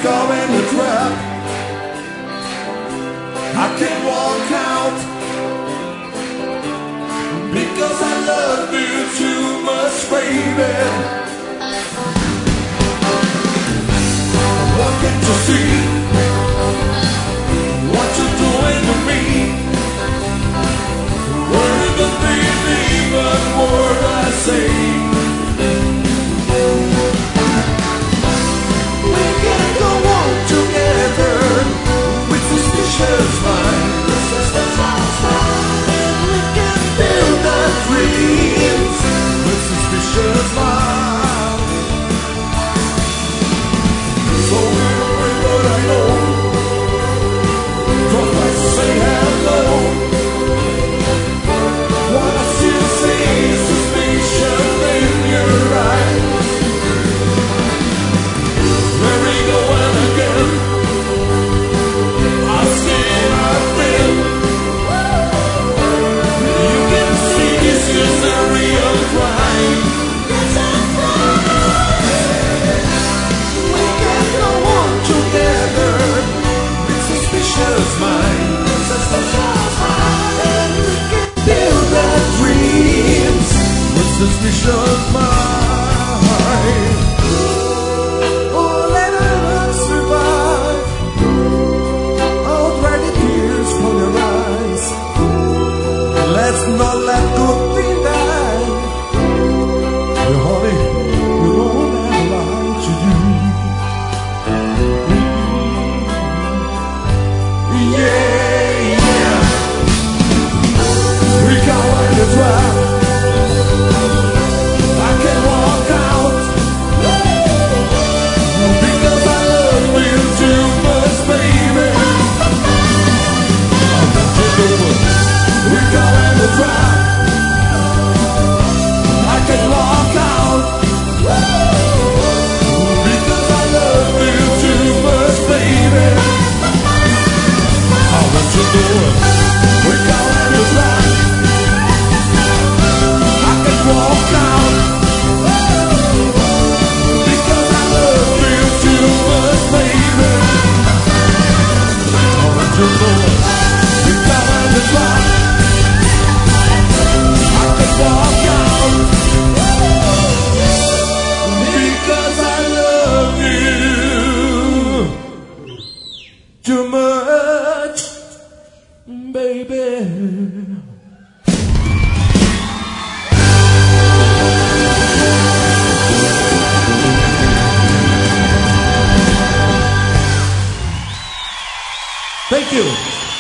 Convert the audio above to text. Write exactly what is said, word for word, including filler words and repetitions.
caught in the trap. I can't walk out because I love you too much, baby. What can't you see? What you're doing to me? Won't even believe a word I say. We can go on together with suspicious minds, and we can build our dreams with suspicious minds. So we'll what I know. Don't I say hello? What I still see is suspicion in your eyes. Merry go on again. I still have been. You can see this is a real crime. It's a crime. We can go on together with suspicious minds, and we can build our dreams with suspicious minds. Oh, let us survive. I'll dry the tears from your eyes. Let's not let good things die. Hey, honey, we won't ever lie to you. Yeah, yeah. We got in the trap. I can walk out because I love you too much, baby. I want you to know we got in the trap. I can walk out because I love you too much, baby. I want you to know we got in the trap. I can walk out because I love you too much, baby. I want you to know we got in the trap. I can walk out because I love you too much, baby. Thank you.